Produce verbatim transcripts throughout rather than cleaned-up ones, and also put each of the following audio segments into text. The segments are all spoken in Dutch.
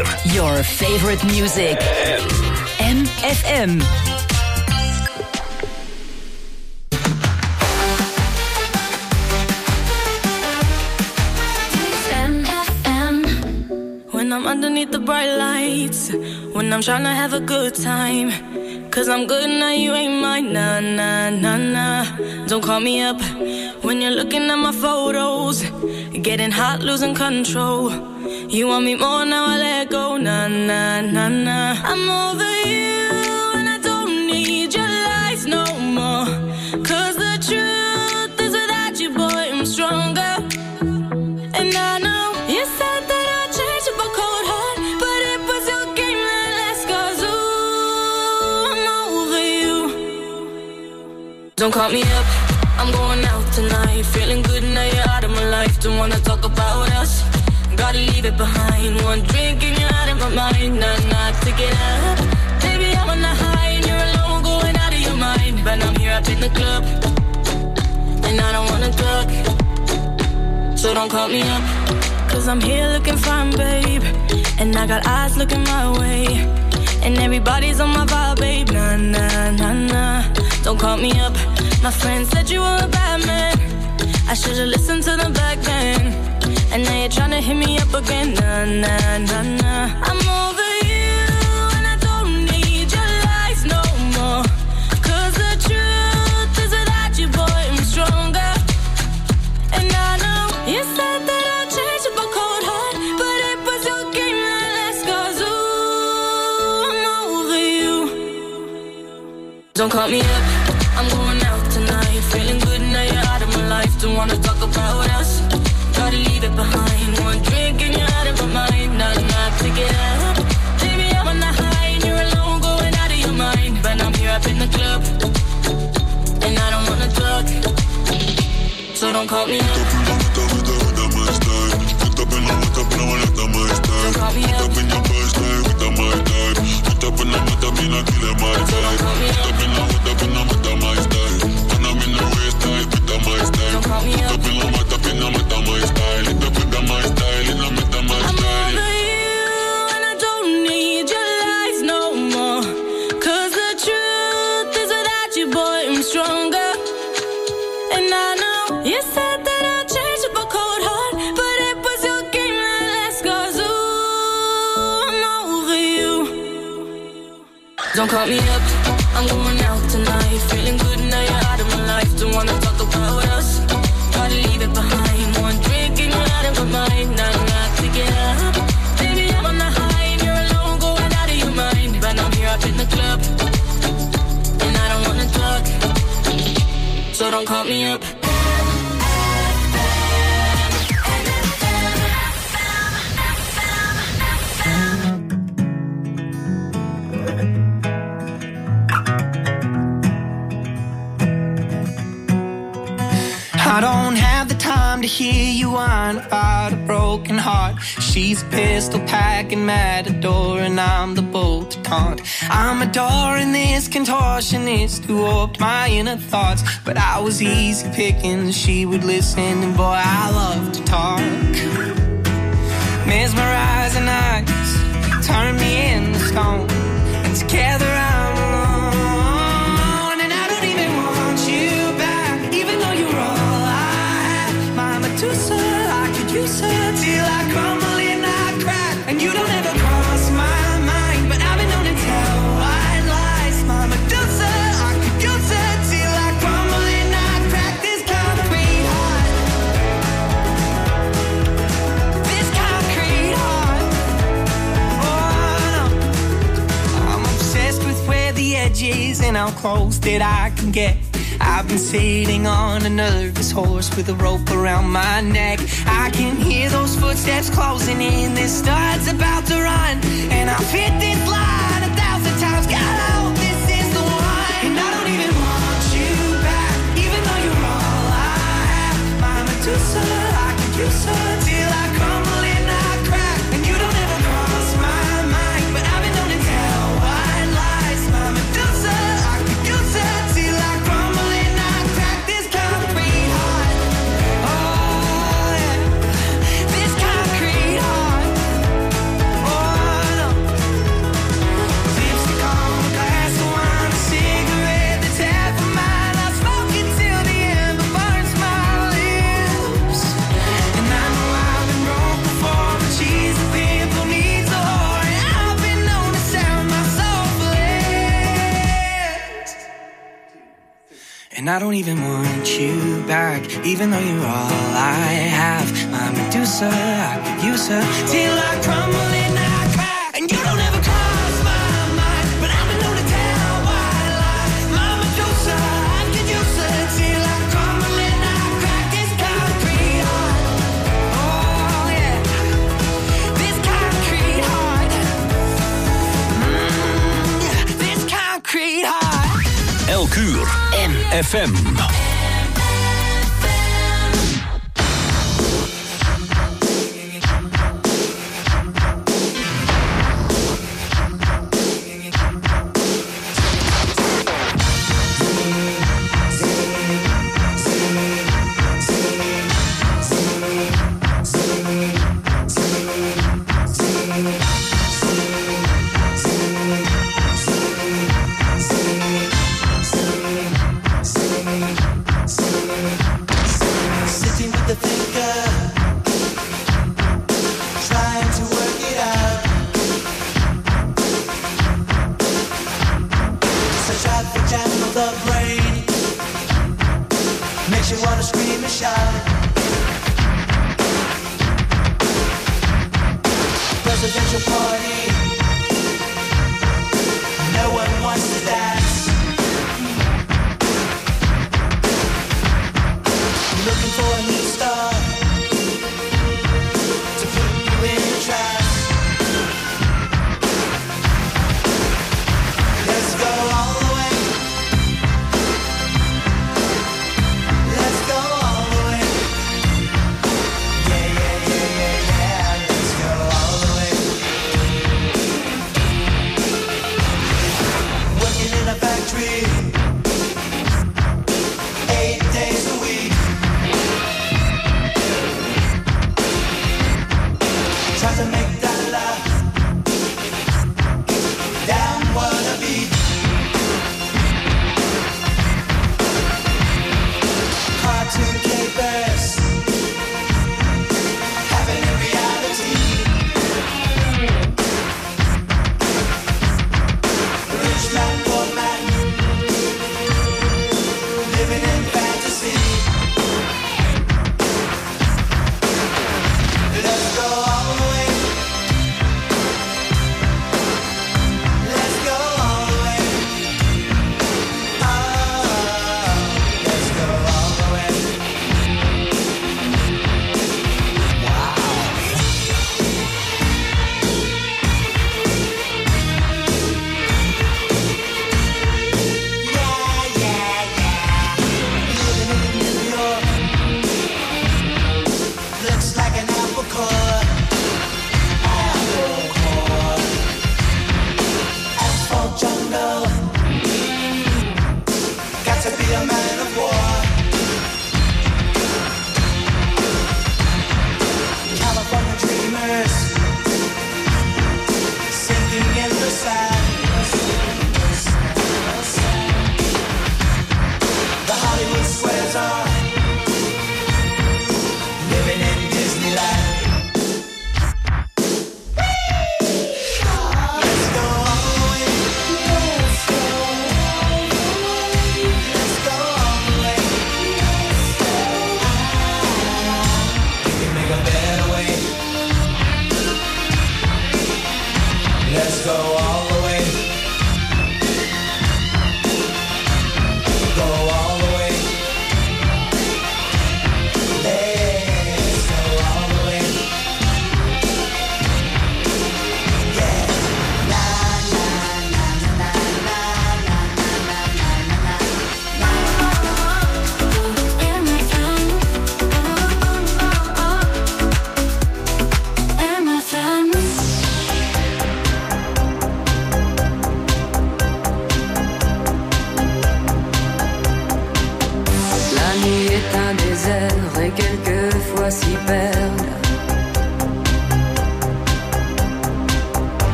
vier. Your favorite music. M F M. When I'm underneath the bright lights, when I'm trying to have a good time, cause I'm good now, you ain't mine, nah, nah, nah, nah. Don't call me up when you're looking at my photos, getting hot, losing control. You want me more, now I let go, nah, nah, nah, nah. I'm over you and I don't need your lies no more, cause the truth is without you, boy, I'm stronger. And I know you said that I'd change up a cold heart, but it was your game that last, cause ooh, I'm over you. Don't call me up, I'm going out tonight, feeling good now you're out of my life. Don't wanna talk about us, gotta leave it behind. One drink and you're out of my mind, nah, nah, to get up. Baby, I'm on the high and you're alone, going out of your mind. But I'm here up in the club, and I don't wanna talk, so don't call me up, cause I'm here looking fine, babe, and I got eyes looking my way, and everybody's on my vibe, babe, nah, nah, nah, nah. Don't call me up, my friend said you were a bad man, I should've listened to them back then, and now you're tryna hit me up again, nah, nah, nah, nah. I'm over you and I don't need your lies no more, cause the truth is without you, boy, I'm stronger. And I know you said that I'd change up a cold heart, but it was your game that last, cause ooh, I'm over you. Don't call me up, I'm going out tonight, feeling good now you're out of my life. Don't wanna talk about us, gotta leave it behind. One drink and you're out of my mind, not enough to get up. Baby, I'm on the high and you're alone, going out of your mind. But I'm here up in the club, and I don't wanna talk, so don't call me up. Don't call me up. Don't call me up. Don't call me up. I'm over you and I don't need your lies no more, cause the truth is without you, boy, I'm stronger. And I know you said that I'd change up a cold heart, but it was your game that last, cause ooh, I'm over you. Don't call me up, I'm going out tonight, feeling good now you're out of my life. Don't wanna talk about us, gotta leave it behind. One drink and you're out of my mind, not enough to get up. Baby, I'm on the high and you're alone, going out of your mind. But I'm here up in the club, and I don't wanna talk, so don't call me up. I don't have the time to hear you whine about a broken heart. She's a pistol packing matador and I'm the bull to taunt. I'm adoring this contortionist who warped my inner thoughts, but I was easy picking, she would listen, and boy, I love to talk. Mesmerizing eyes turn me into stone, and together I'm alone, and I don't even want you back, even though you're all I have. My Medusa, I could use her till I crumble and I crack, and you don't ever cross my mind, but I've been known to tell white lies. My Medusa, I could use her till I crumble and I crack. This concrete heart, this concrete heart. Oh no, I'm obsessed with where the edge is and how close that I can get. I've been sitting on a nervous horse with a rope around my neck. I can hear those footsteps closing in, this star's about to run, and I've hit this line a thousand times. God, I hope this is the one, and I don't even want you back, even though you're all I have. My Medusa, I could use her till I crumble and I crack, and you don't ever cross my mind, but I've been known to tell white lies. My Medusa, I could use her till I crumble and I crack. This concrete heart, oh yeah, this concrete heart, oh I don't even want you back, even though you're all I have. My Medusa, I could use her till I crumble and I crack. And you don't ever cross my mind, but I'm the known to tell white lies. My Medusa, I could use her till I crumble and I crack. This concrete heart, oh yeah, this concrete heart, mm, yeah, this concrete heart. Elk uur M F M.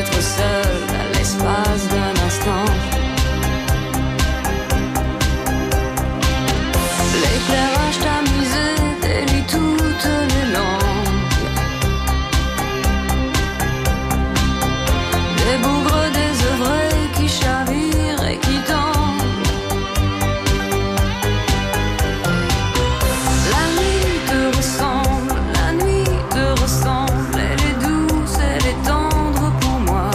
d'être seul à l'espace d'un instant. L'éclairage tamisé délie toutes les langues. Des bougres désœuvrés qui chavirent et qui tendent. La nuit te ressemble, la nuit te ressemble. Elle est douce, elle est tendre pour moi.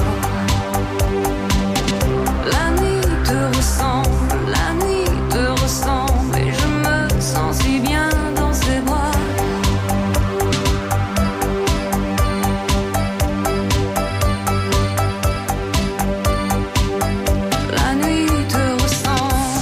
La nuit te ressemble, la nuit te ressemble. Et je me sens si bien dans ses bras. La nuit te ressemble.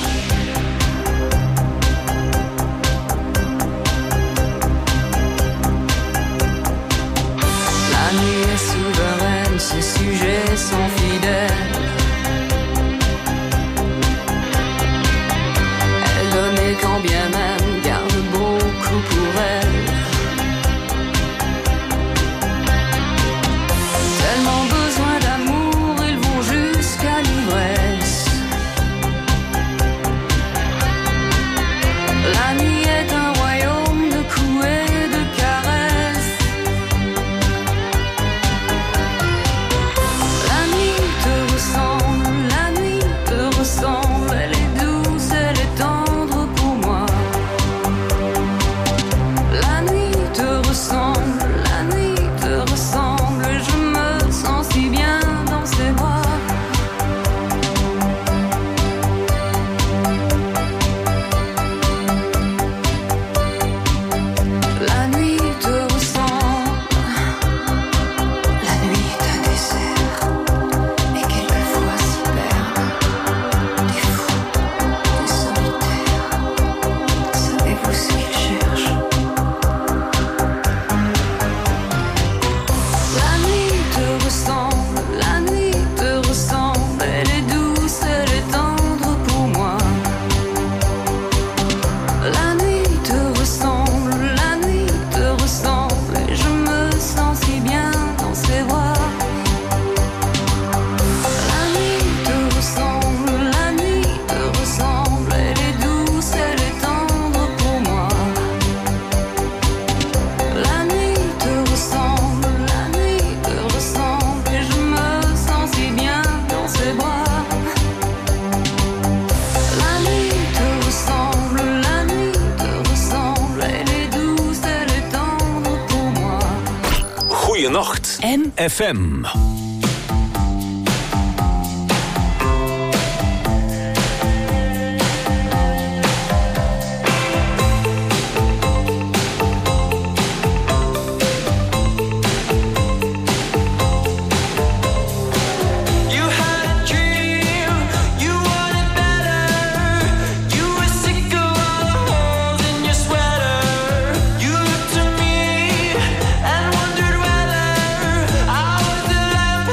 La nuit est souveraine, ses sujets sont fidèles. Elle donne et quand bien même garde beaucoup pour elle. Tellement besoin d'amour, ils vont jusqu'à l'ivresse. La nuit est un royaume de coups et de caresses. La nuit te ressemble, la nuit te ressemble. Elle est douce, elle est tendre pour moi. La nuit te ressemble, la nuit te ressemble. Et je me sens si bien dans ses bras. La nuit te ressemble. La nuit est un désert, et quelquefois s'y perdent des fous, des solitaires. Savez-vous ce qu'ils cherchent? La nuit te ressemble, la nuit te ressemble. Elle est douce, elle est tendre pour moi. La nuit te ressemble, la nuit te ressemble. Et je me sens si bien dans ses bras. La nuit te ressemble, la nuit te ressemble. Elle est douce, elle est tendre pour moi. La nuit te ressemble, la nuit te ressemble. Et je me sens si bien dans ses bras. La nuit te ressemble, la nuit te ressemble. Elle est douce, elle est tendre pour moi. Goeienacht. M. F M. You had a dream, you wanted better. You were sick of all the holes in your sweater. You looked to me and wondered whether I was the lamb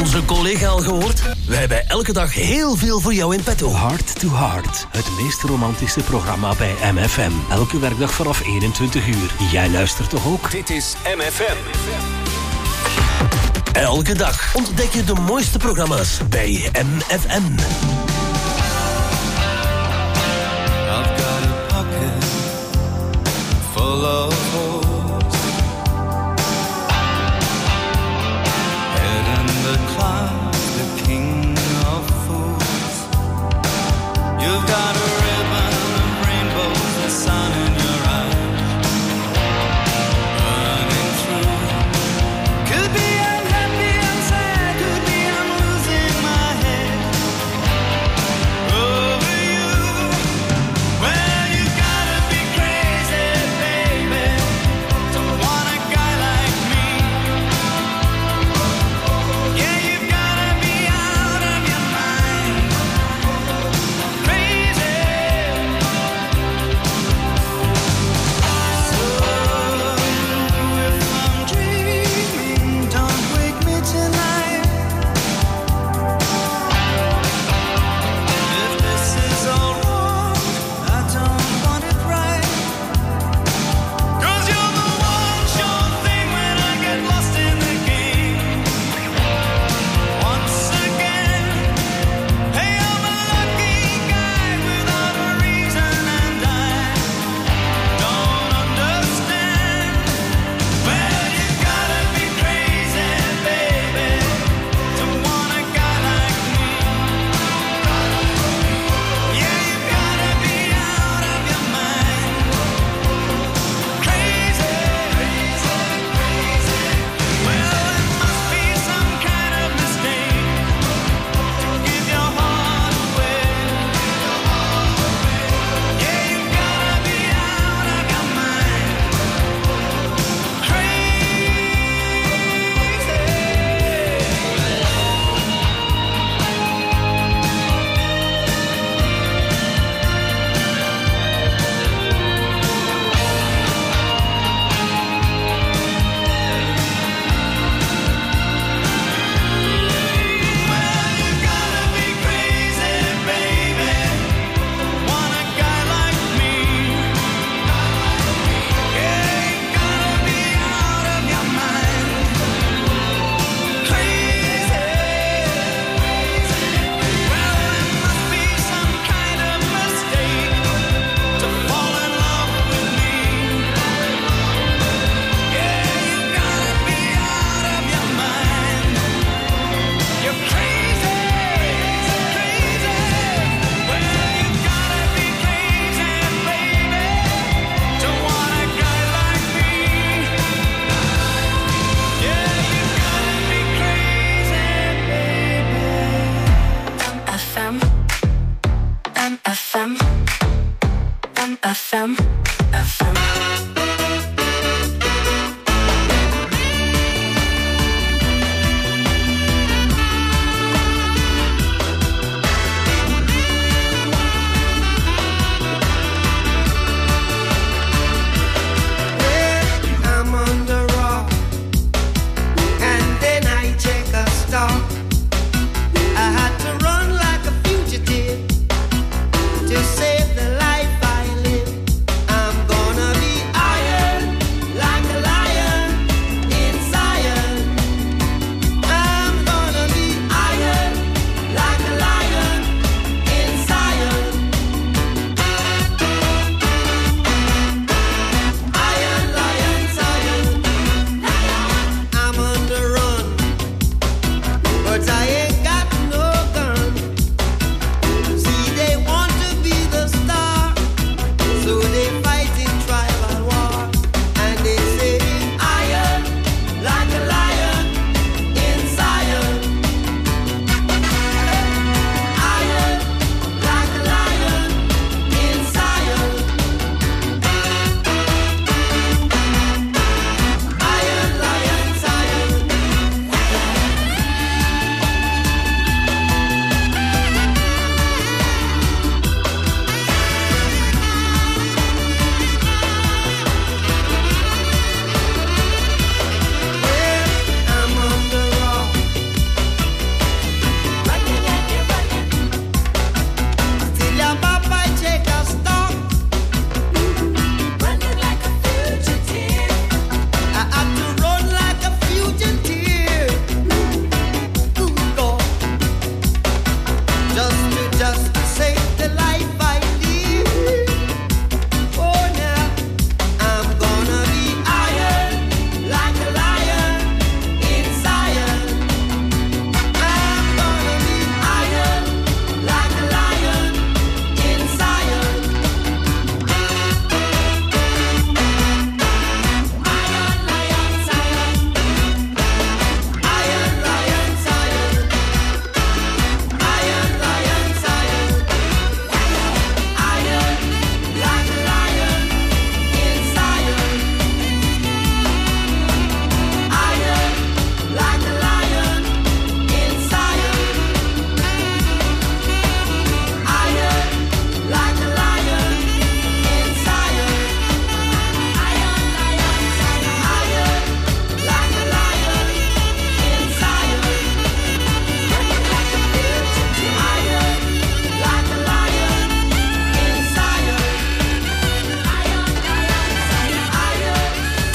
onze collega al gehoord? Wij hebben elke dag heel veel voor jou in petto. Heart to Heart, het meest romantische programma bij M F M. Elke werkdag vanaf eenentwintig uur. Jij luistert toch ook? Dit is M F M. Elke dag ontdek je de mooiste programma's bij M F M. I've got a pocket full of holes, head in the clouds, the king of fools. You've got a ribbon of rainbows, the sun in your eyes, running through. Could be I'm happy, I'm sad, could be I'm losing my head over you. Well, you gotta be crazy, baby.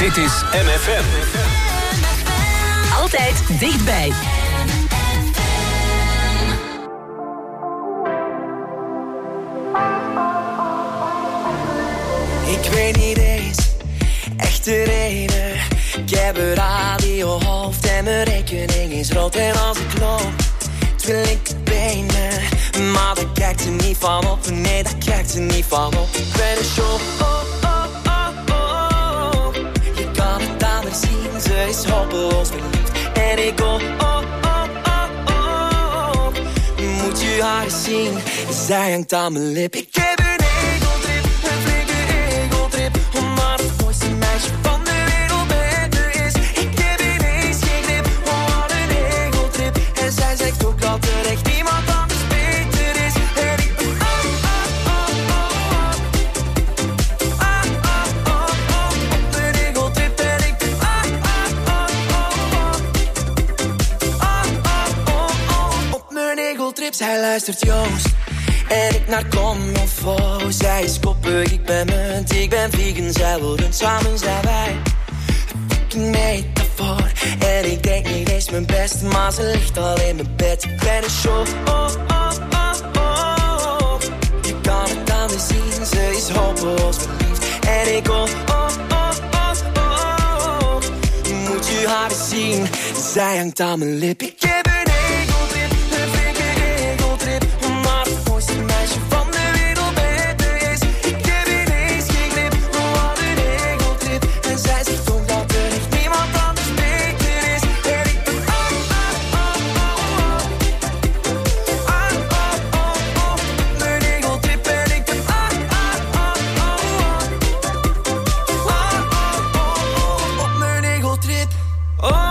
Dit is M F M. Altijd dichtbij. Ik weet niet eens echt de reden. Ik heb een radiohoofd en mijn rekening is rood. En als ik loop, twee linkerbenen. Maar daar kijkt er niet van op. Nee, daar kijkt er niet van op. Ik ben een show. Oh, oh, oh, oh. Je kan het aan haar zien. Ze is hopeloos verliefd. En ik go. Oh, oh, oh, oh. Moet je haar eens zien. Zij hangt aan mijn lip. Ik heb een egeltrip. Een flinke egeltrip. Omdat het mooiste meisje van de wereld bij me is. Ik heb ineens geen grip. Oh, wat een egeltrip. En zij zegt ook dat er echt niemand anders beter is. En ik ben ah, ah, ah, ah. Ah, ah, ah, ah. Op een egeltrip. En ik ben ah, ah, ah, ah. Ah, ah, ah, ah. Op mijn egeltrip. Zij luistert Joost. En ik naar Kom of Oh. Zij is koppig, ik ben munt. Ik ben vegan, zij wil rund. Samen zijn wij een fucking metafoor. En ik denk niet eens mijn best, maar ze ligt al in mijn bed. Ik ben een show. Oh, oh, oh, oh. Je kan het aan me zien, ze is hopeloos verliefd. En ik oh, oh, oh, oh, oh. Moet je haar eens zien, zij hangt aan mijn lip. Ik heb een egeltrip, een flinke egeltrip. Omdat het mooiste meisje van de wereld bij me is. Ik heb ineens geen grip, wat een egeltrip. En zij zegt ook dat er echt niemand anders beter is. En ik ben ah, ah, ah, ah. Ah, ah, ah, ah. Mijn egeltrip. En ik ben ah, ah, ah, ah. Ah, ah, ah, ah. Op mijn egeltrip. Oh.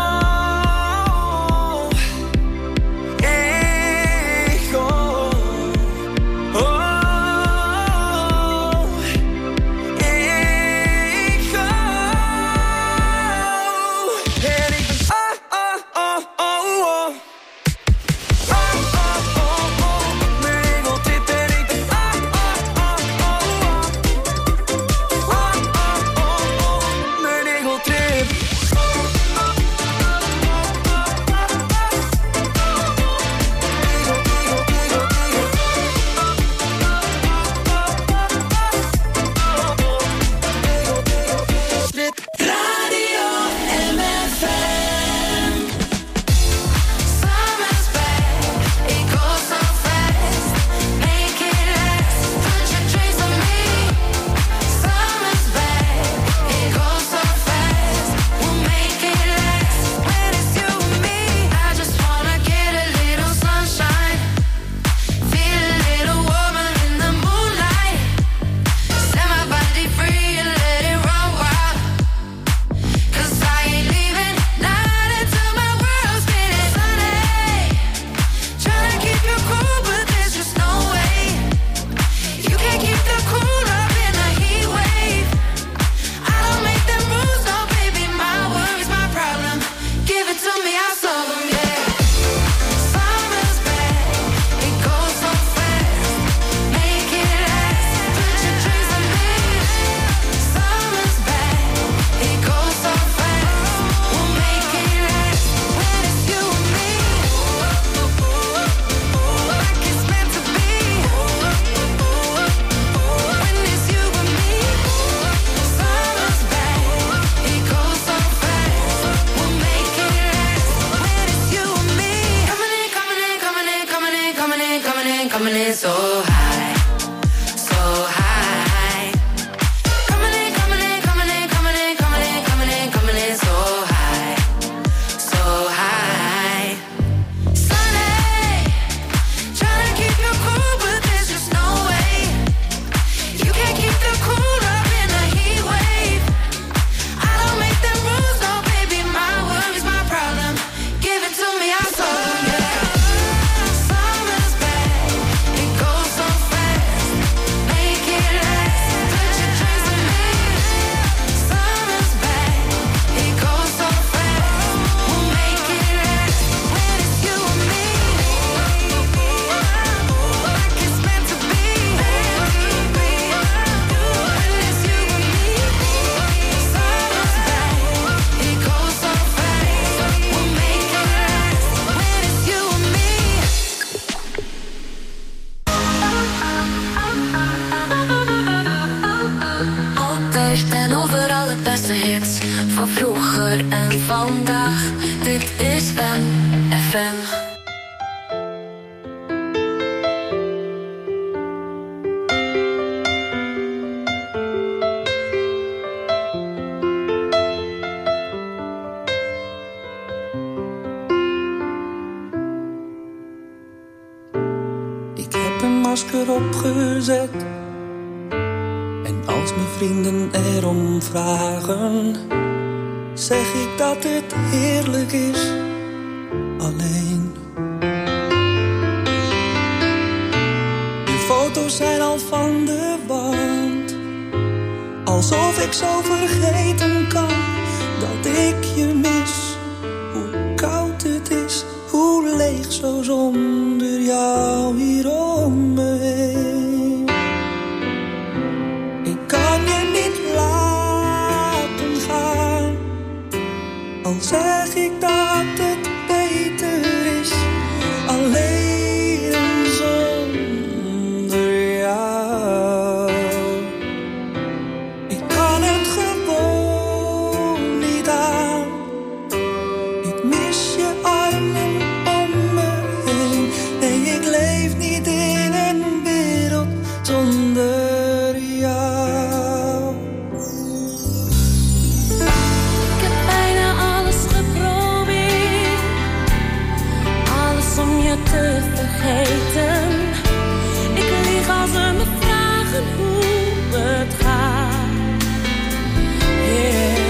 Summer's back, it goes so masker opgezet. En als mijn vrienden erom vragen, zeg ik dat het heerlijk is alleen. De foto's zijn al van de wand, alsof ik zo vergeten kan dat ik je mis. Hoe koud het is, hoe leeg zo zonder jou hier om me heen. Ik kan je niet laten gaan, al zeg ik dat het beter is alleen zonder jou. Ik kan het gewoon niet aan. Ik mis je armen om me heen. Nee, ik leef niet in een wereld zonder jou. Ik heb bijna alles geprobeerd, alles om je te vergeten. Ik lieg als ze me vragen hoe het gaat. Yeah.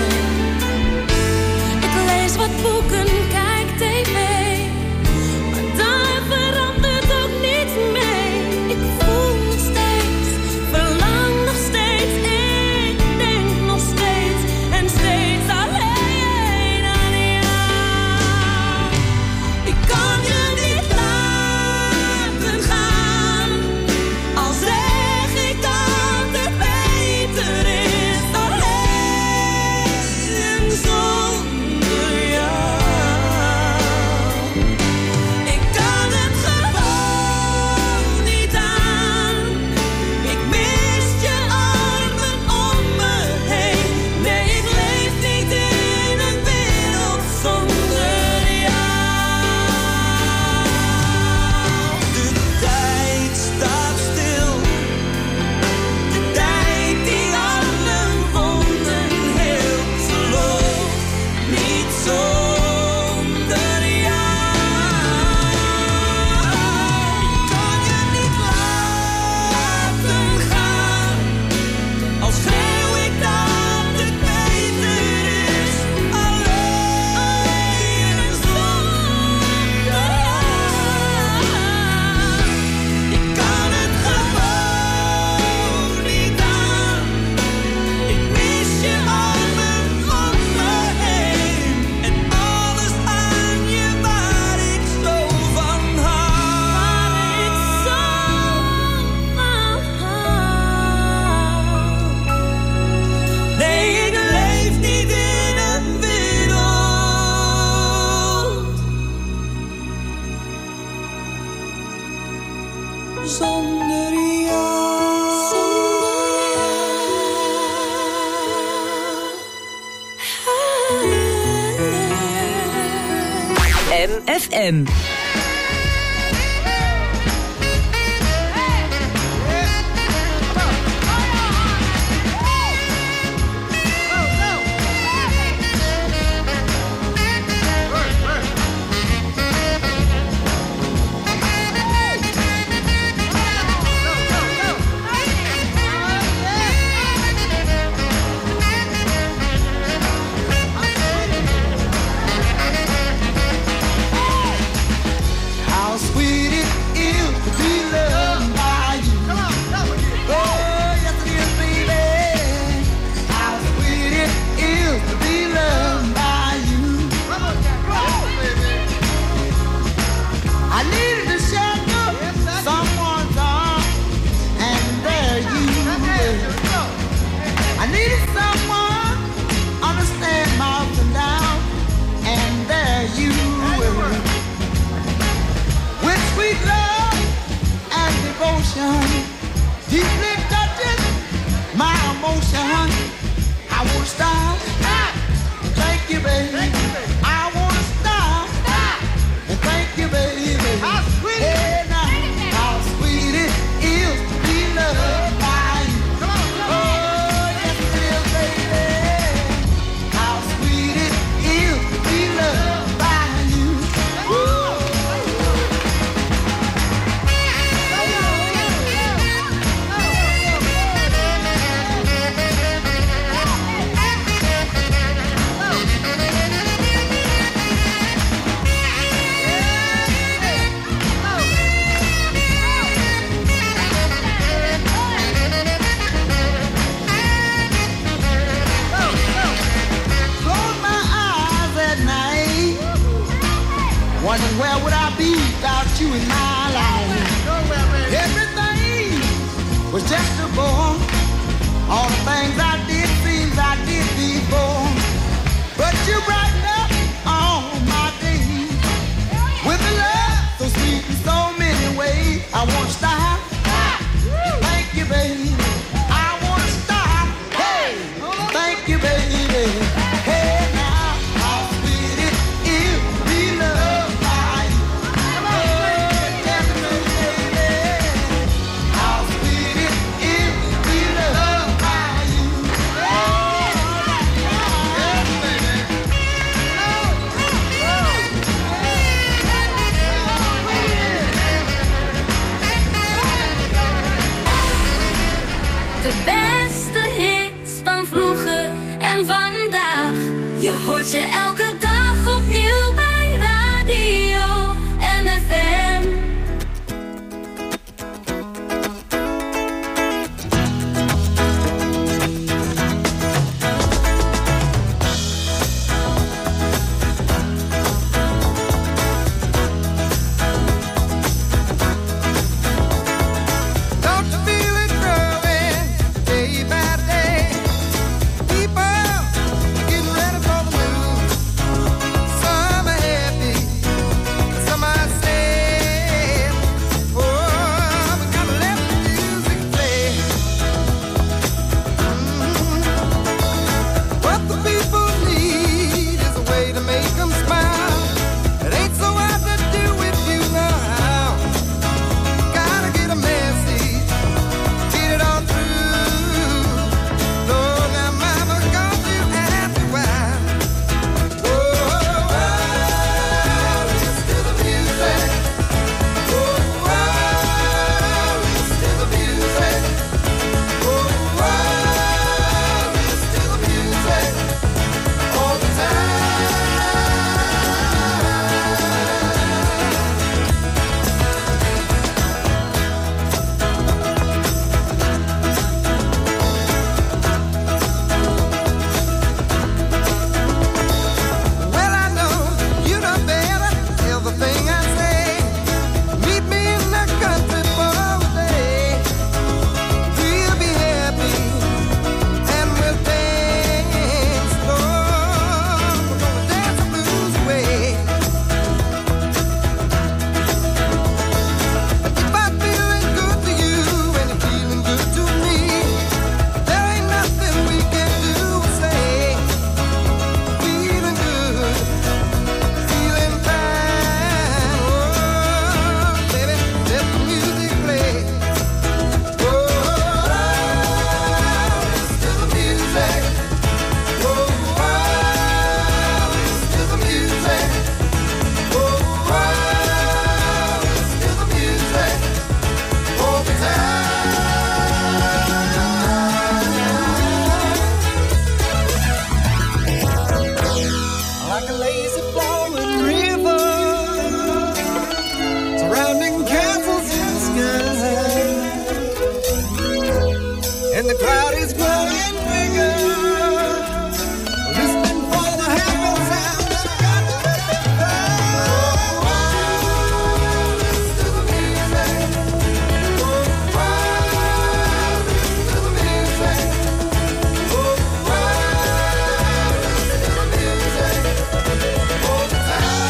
Ik lees wat boeken, kijk tv, maar daar verandert ook niets mee. Ik voel nog steeds, verlang nog steeds, ik denk nog steeds en steeds alleen aan jou. Ik kan je niet laten gaan, al zeg ik dat het beter is alleen zonder jou. Ik kan het gewoon niet aan. Ik mis je armen om me heen. Nee, ik leef niet in een wereld zonder jou. De tijd staat stil, de tijd die alle wonden heelt. Geloof niet zonder jou. Ik kan je niet laten gaan, al schreeuw ik dat het beter is alleen zonder jou. Ik kan het gewoon niet aan. Ik mis je armen om me heen en alles aan je waar ik zo van hou. Nee, ik leef niet in een wereld zonder jou. M F M. would I be without you in my life? Everything was just a bore. All the things I did seems I did before. But you brighten up all my days with a love so sweet in so many ways. I want to stop. Thank you, baby. I want to stop. Hey, thank you, baby. Hey, now, how sweet it is to be loved by you. Oh, tell me, baby, how sweet it is to be loved by you. Yes, baby. De beste hits van vroeger en vandaag. Je hoort je elke dag opnieuw bij Radio M F M. Don't you feel it growing day by day? People getting ready for the move. Some are happy, some are sad. Oh, we gotta let the music play. Mm. What the people need is a way to make them smile. It ain't so hard to do if you know how. Gotta get a message, get it on through. Lord, now mama's gone to ask you why. Oh, oh, oh, listen to the music. Oh, oh, listen to the music. Oh, oh, listen to the music all the time. Well, I know you know better. Everything I say. Meet me in the country for a day. We'll be happy and we'll dance slow. We're gonna dance the blues away. If I'm feeling good to you and you're feeling good to me, there ain't nothing we can do or say. Feeling good, feeling fine. Oh, baby, let the music play. Oh, listen to the music. Oh, listen to the music. Oh, listen to the music all the time. Like a lazy flowing river, surrounding castles in the sky, and the crowd is growing bigger, listening for the happy sound that got to be heard. Oh, listen to the music. Oh, listen to the music. Oh, listen to the music all the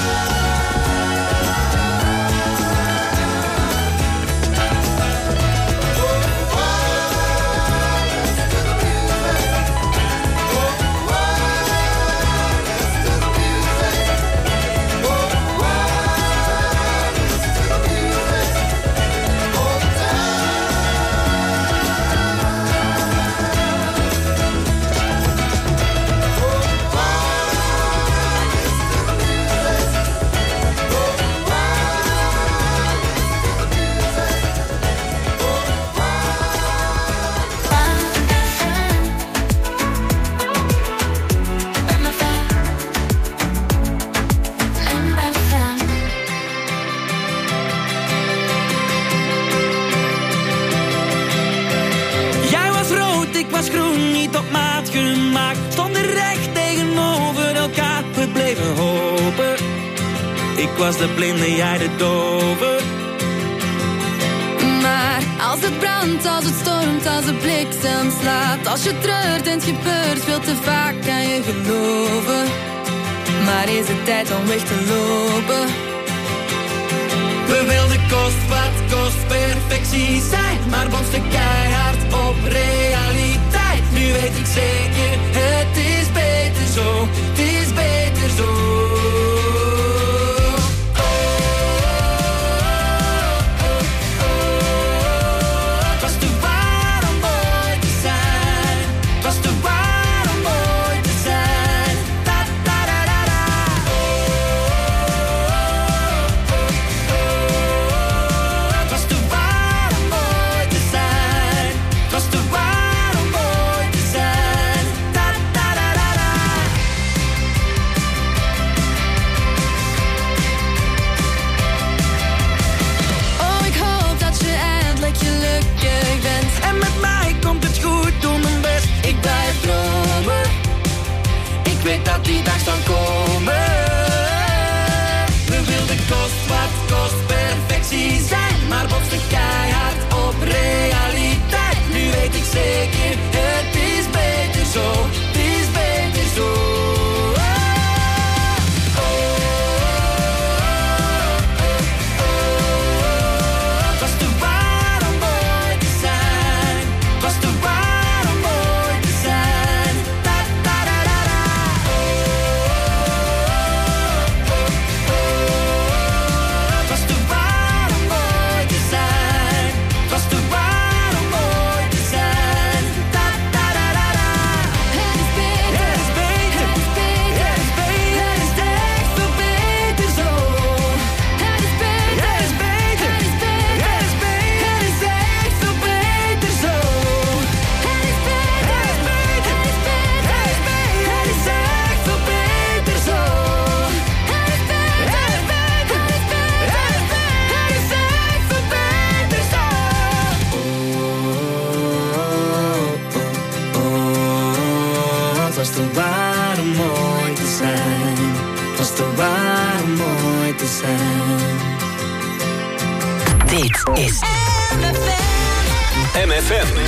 Jij was rood, ik was groen, niet op maat gemaakt. Stonden recht tegenover elkaar, we bleven hopen. Ik was de blinde, jij de dove. Maar als het brandt, als het stormt, als de bliksem slaat, als je treurt en het gebeurt veel te vaak, kan je geloven. Maar is het tijd om weg te lopen? We wilden kost wat kost perfectie zijn, maar botsten keihard op realiteit. Nu weet ik zeker, het is beter zo, het is beter zo. Dat die dag zou komen. We wilden kost wat kost perfectie zijn, maar botsten keihard op realiteit. Nu weet ik zeker, het is beter zo, het is beter zo. Dit is M F M.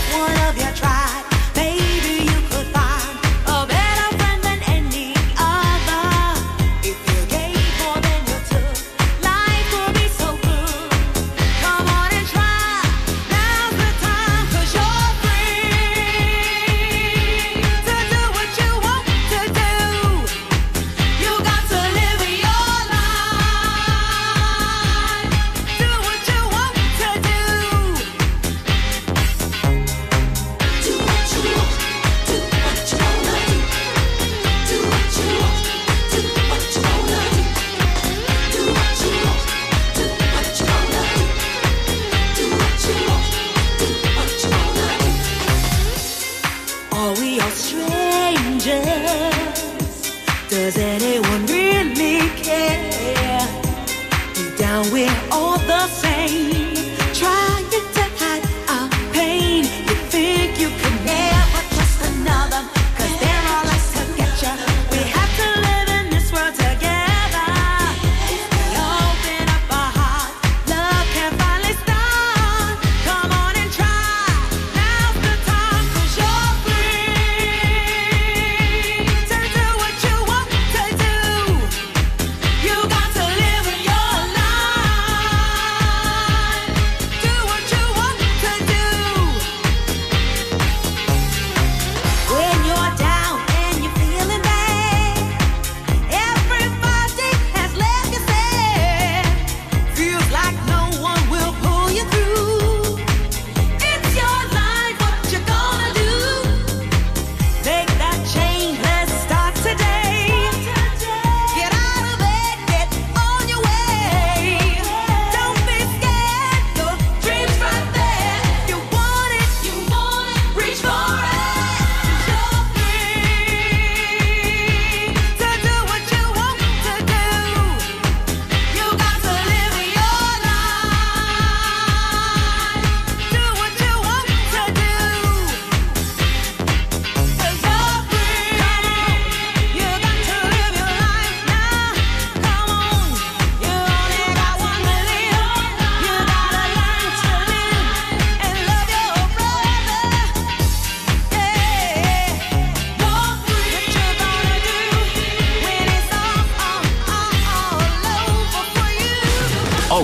Maybe you could find a better friend than any other.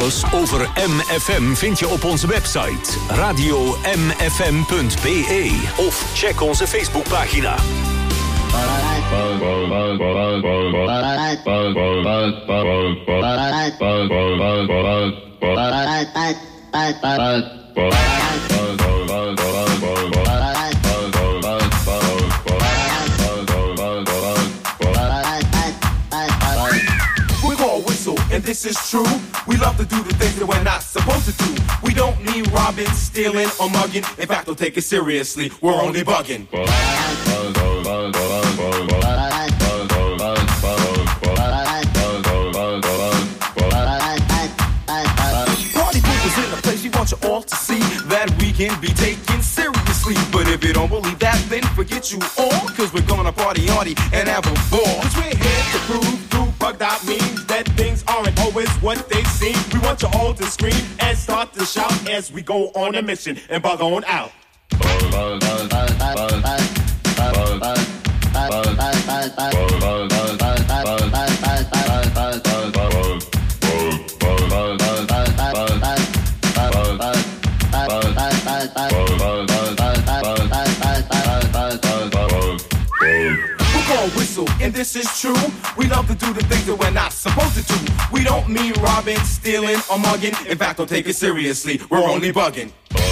Alles over M F M vind je op onze website radio m f m punt b e of check onze Facebookpagina. And this is true. We love to do the things that we're not supposed to do. We don't mean robbing, stealing, or mugging. In fact, don't take it seriously. We're only bugging. Party people's in the place. We want you all to see that we can be taken seriously. But if you don't believe that, then forget you all. Cause we're gonna party hardy and have a ball. Cause we're here to prove through bugged out means that things aren't always what they seem. We want you all to scream and start to shout as we go on a mission and bug on out. Whistle, and this is true. We love to do the things that we're not supposed to do. We don't mean robbing, stealing, or mugging. In fact, don't take it seriously. We're only bugging.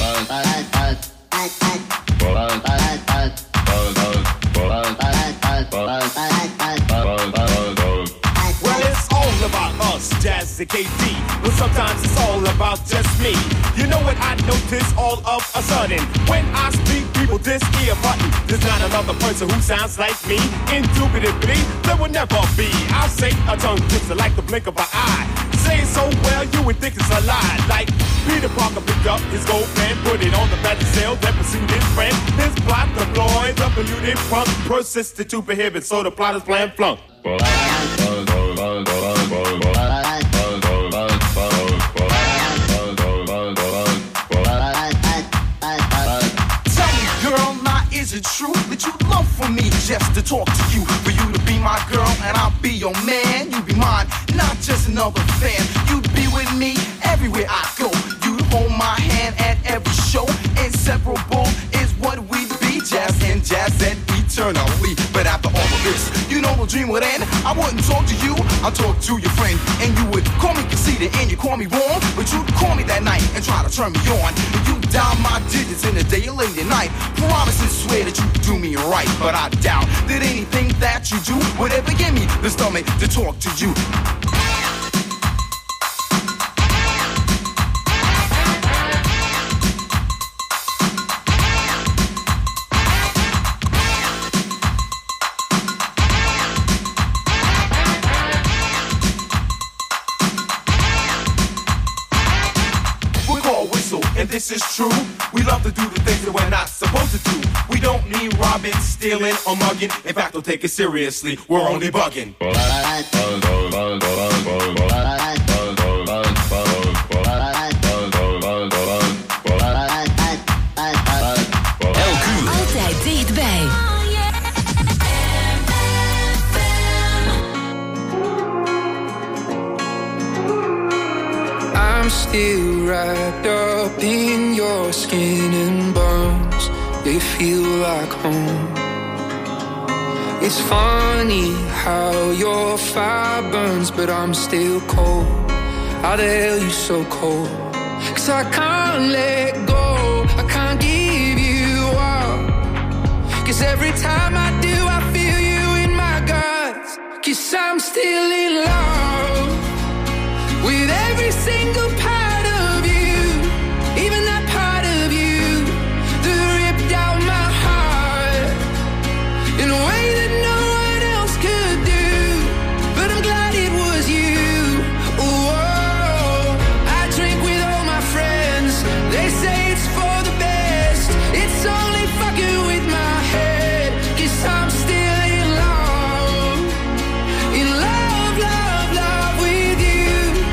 Well, it's all about us, Jazz and K D. But sometimes it's all about just me. You know what I notice all of a sudden? When I speak, people this ear button. There's not another person who sounds like me. Indubitably, there will never be. I'll say a tongue twister like the blink of an eye. Say it so well, you would think it's a lie. Like Peter Parker picked up his gold pen, put it on the back of sale, then pursued his friend. His plot deployed, the polluted punk persisted to prohibit, so the plot is plan flunk. Is it true that you'd love for me just to talk to you? For you to be my girl and I'll be your man. You be mine, not just another fan. You'd be with me everywhere I go. You'd hold my hand at every show. Inseparable is what we'd be. Jazz and jazz and eternally. But after all of this, you know the dream would end. I wouldn't talk to you, I'd talk to your friend. And you would call me conceited and you call me wrong. But you'd call me that night and try to turn me on. And you dial my digits in the day or late at night. Promises swear that you do me right. But I doubt that anything that you do would ever give me the stomach to talk to you. And this is true. We love to do the things that we're not supposed to do. We don't mean robbing, stealing, or mugging. In fact, don't take it seriously. We're only bugging. Elk uur. Altijd dichtbij. I'm still wrapped up in your skin and bones. They feel like home. It's funny how your fire burns, but I'm still cold. How the hell you so cold? Cause I can't let go, I can't give you up. Cause every time I do, I feel you in my guts. Cause I'm still in love with every single part of you, even that part of you that ripped out my heart in a way that no one else could do. But I'm glad it was you. Whoa, I drink with all my friends. They say it's for the best. It's only fucking with my head. Cause I'm still in love, in love, love, love with you.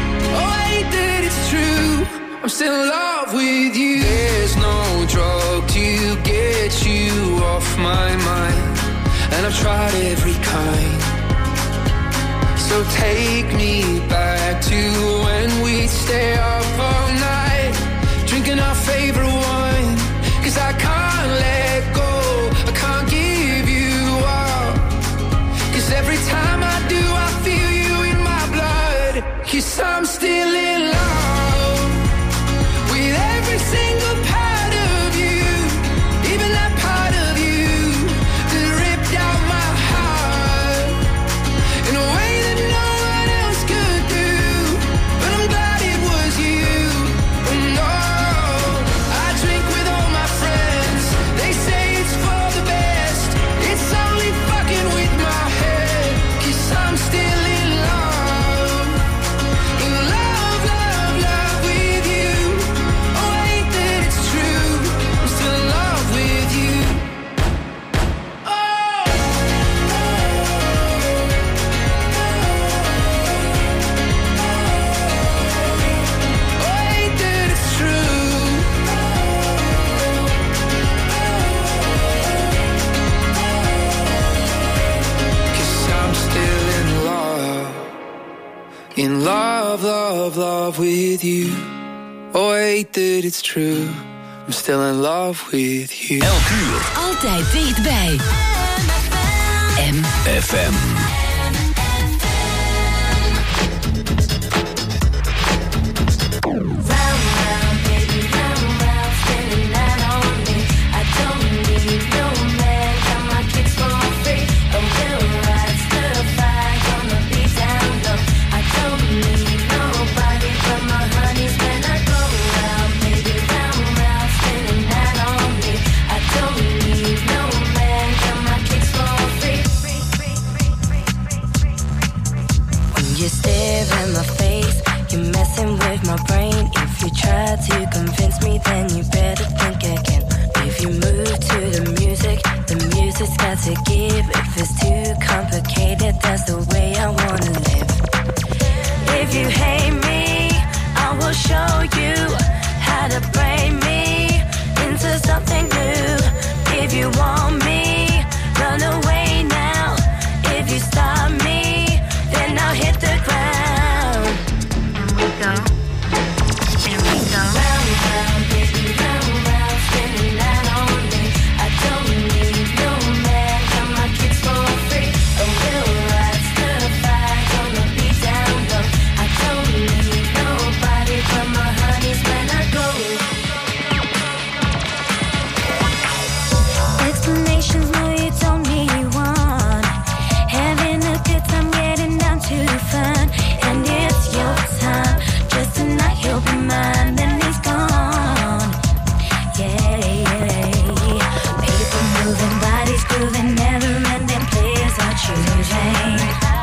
I'm still in love with you. There's no drug to get you off my mind, and I've tried every kind. So So take me back to when we'd stay up all night, drinking our favorite wine. Cause I can't let go, I can't give you up. Cause every time I do, I feel you in my blood. Cause I'm still in love with every single part of you, even that part of you that ripped out my heart in a way that no one else could do. But I'm glad it was you. Oh no, I drink with all my friends, they say it's for the best. It's only fucking with my head. Cause I'm still in love, in love, love, love with you. Oh, ain't that it's true, I'm still in love with you. Oh, oh, ain't that it's true. Cause I'm still in love, in love, love, love with you. Oh, ain't that it's true, I'm still in love with you. Elk uur. Altijd dichtbij. M F M. You stare in my face, you're messing with my brain. If you try to convince me, then you better think again. If you move to the music, the music's got to give. If it's too complicated, that's the way I wanna live. If you hate me, I will show you how to break me into something new. If you want me, run away now. If you stop me, then I'll hit the ground. And we go, and we go. Round, round, baby, round, round, spinning that on me. I don't need no man, got my kicks for free. A real ride, stir fire, gonna be down low. I don't need nobody but my honeys when I go. Explanations, no, you don't need one. Having a good time, getting down to fun. And it's your time, just tonight you'll be mine. Then he's gone, yeah, yeah. People moving, bodies grooving, never ending players are choosing.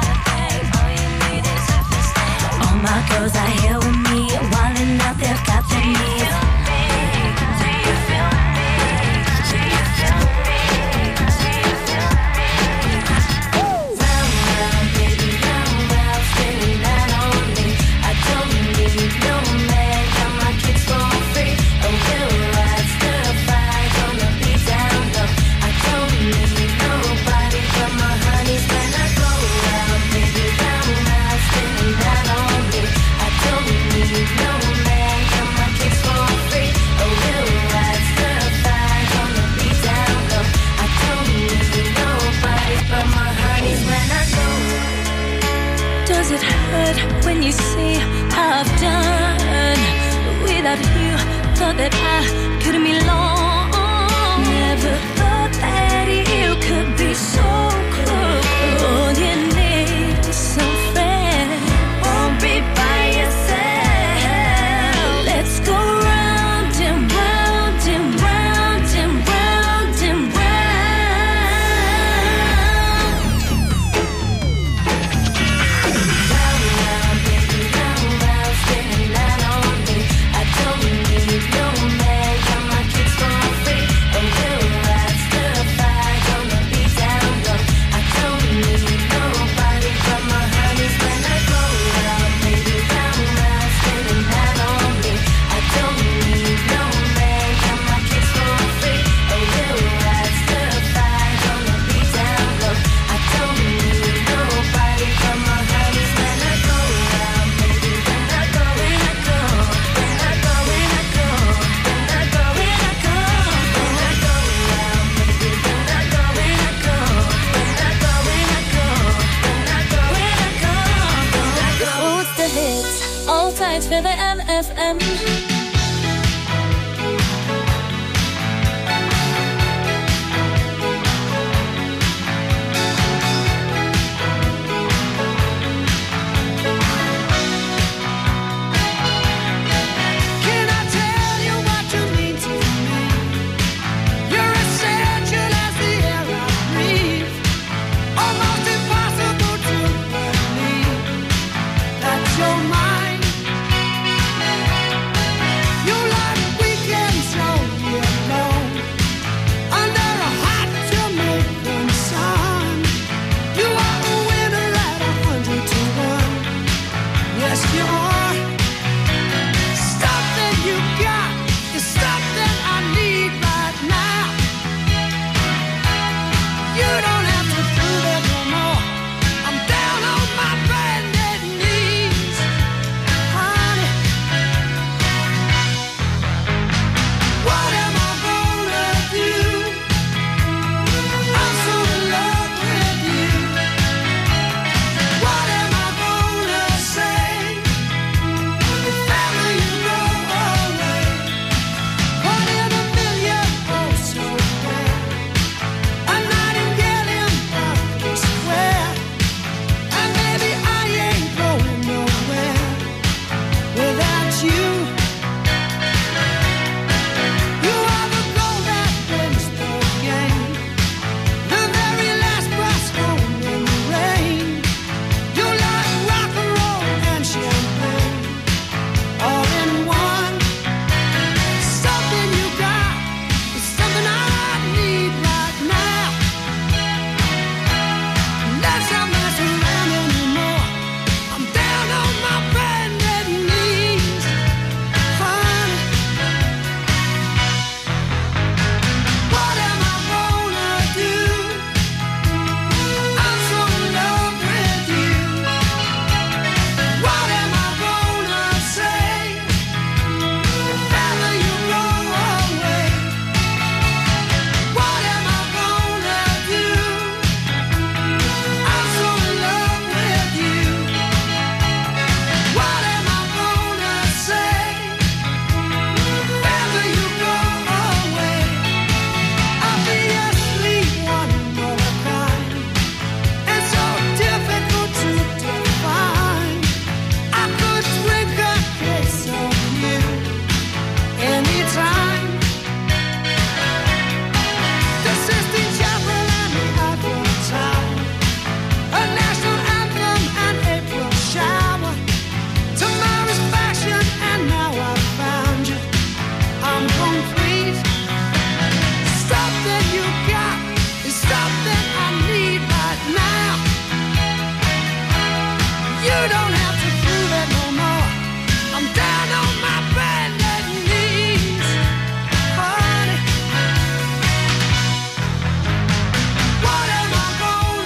All my girls are here with me, wilding out, they've got their needs. Do you feel me? Do you feel me? Do you feel me? Round, round, baby, round, round, spinning that on me. I don't need no man, got my kicks for free. A real ride, stir fire, gonna be down low. I don't need nobody but my honeys when I go round, baby, round, round, spinning that on me. I don't need no man, got my kicks for free. A real ride, stir fire, gonna be down low. I don't need nobody but my honeys when I go. Does it hurt when you see how I've done without you? Thought that I couldn't be long. Never thought that you could be so cold. You need some friends. Won't be by yourself. Let's go round and round and round and round and round. Round, round, baby, round, round, spinning that on me. I don't need no man, got my kicks for W M F M.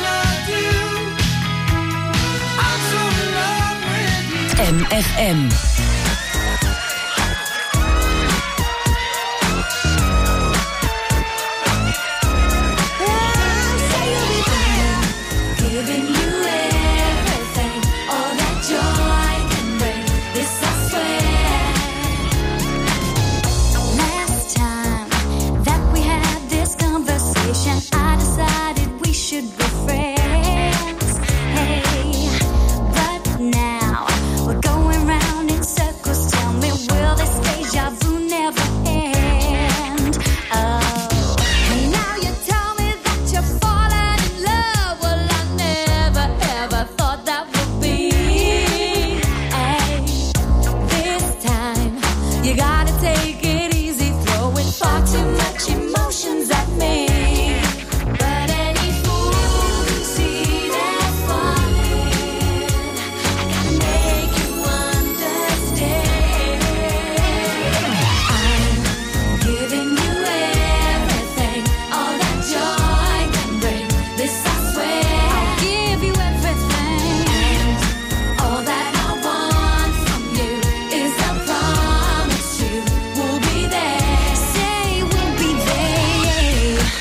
M F M.